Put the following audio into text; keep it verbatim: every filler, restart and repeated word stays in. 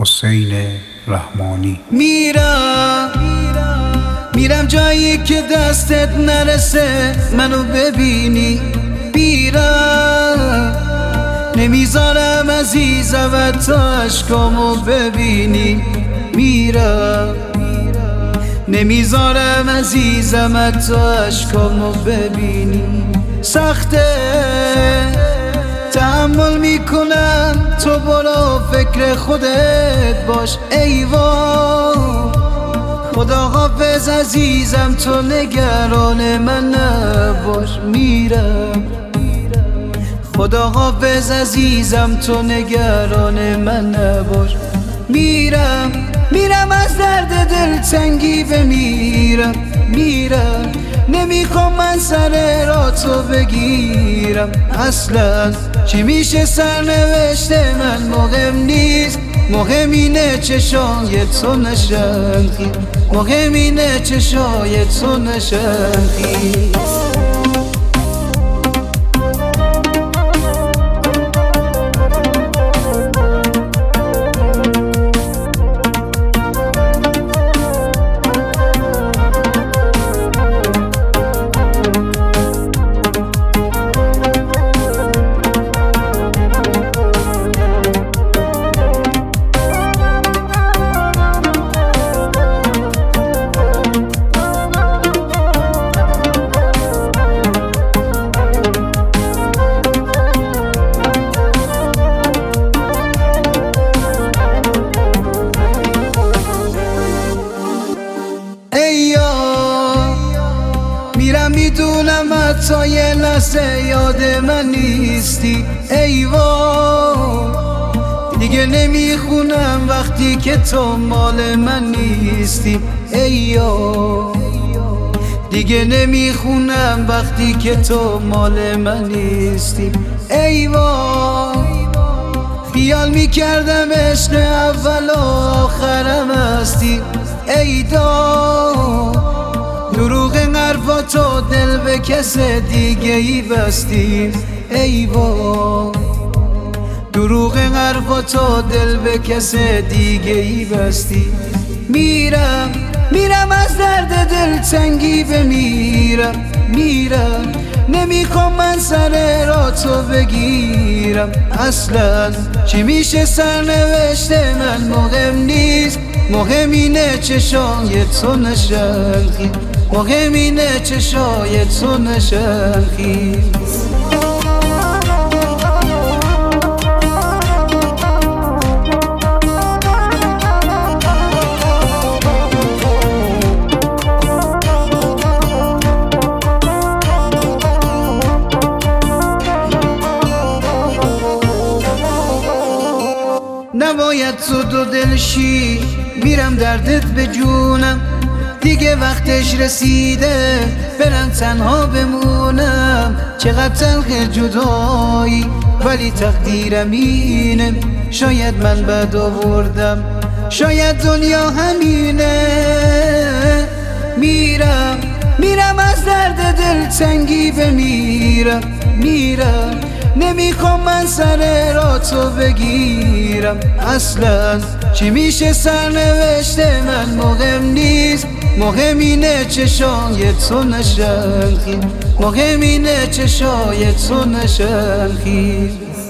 حسین رحمانی. میرم میرم جایی که دستت نرسه منو ببینی، میرم نمیذارم عزیزم تا عشقامو ببینی، میرم نمیذارم عزیزم تا عشقامو ببینی. سخته تحمل میکنم، تو برو فکر خودت باش. ای وای خدا حافظ عزیزم، تو نگران من نباش. میرم خدا حافظ عزیزم، تو نگران من نباش. میرم میرم از درد دلتنگی بمیرم، میرم نمیخوام من سر را تو بگیرم. اصلا چی میشه سرنوشت من مهم نیست، مهم اینه چشای تو نشن خیز، مهم اینه چشای تو نشن خیز. میرم میدونم حتی یه لحظه یاد من نیستی. ای وای دیگه نمیخونم وقتی که تو مال من نیستی. ای وای دیگه نمیخونم وقتی که تو مال من نیستی. ای وای خیال میکردم عشق اول و آخرم هستی. ای داد دروغ حرفاتو دل به کس دیگه ای بستی. ای وای دروغ حرفاتو دل به کس دیگه ای بستی. میرم میرم از درد دلتنگی بمیرم، میرم نمیخوام من سر را تو بگیرم. اصلا چی میشه سرنوشت من مهم نیست، مهم اینه چشای تو نشن خیز، مهم اینه چشای تو نشن خیز. نباید تو دو دلشی، میرم دردت به جونم. دیگه وقتش رسیده برم تنها بمونم. چقدر تلخ جدایی ولی تقدیرم اینه. شاید من بد آوردم، شاید دنیا همینه. میرم میرم از درد دلتنگی بمیرم، میرم نمیخوام من سر را تو بگیرم. اصلا چی میشه سرنوشت من مهم نیست، مهم اینه چشای تو نشن خیز، مهم اینه چشای تو نشن خیز.